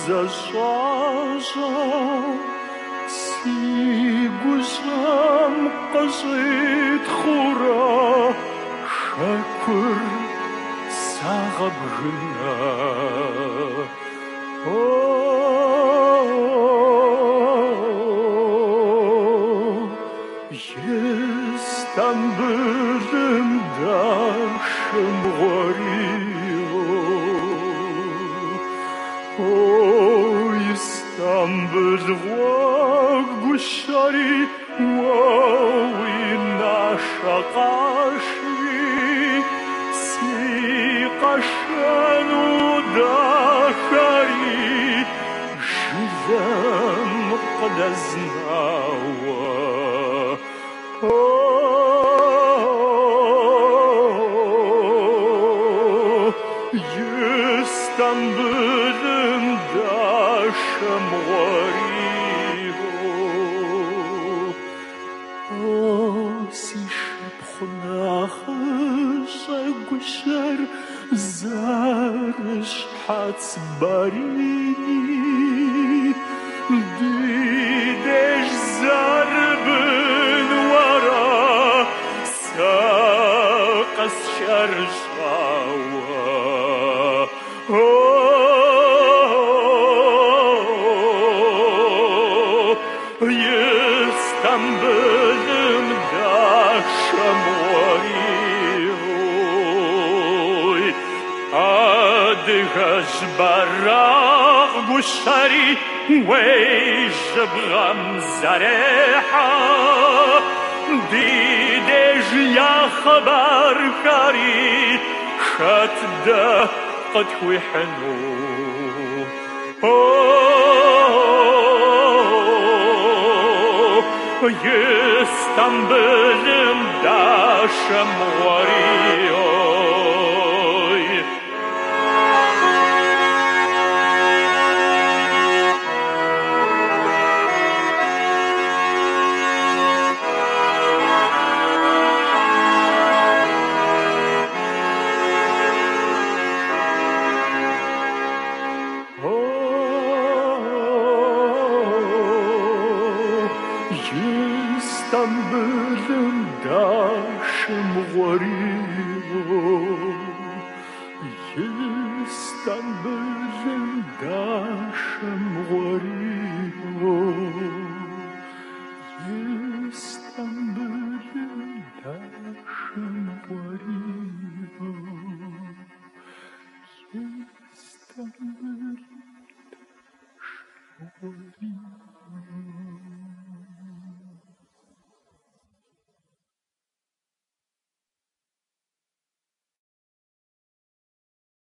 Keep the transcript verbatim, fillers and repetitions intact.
زشاشم سی گوشم قشید خورا شکر سغبغنا یستم برم داشم غریو یستم برواق گوشاری وی نشقاشی سی قشن و داخری جدم قد ازناوا یستم برم داشم غریو سی شب خناخش گوشر زارش حدس بارینی دیدش زربن ورا ساق از شرشاوا یستم برم داشم غریوی آدغش براغ گوشاری وی جبغم زرحا دیدش یا خبر کاری شد ده قد خوی حنو یستم برم داشم غریوی یستم برم داشم غریو یستم برم داشم غریو یستم برم داشم غریو یستم برم داشم غریو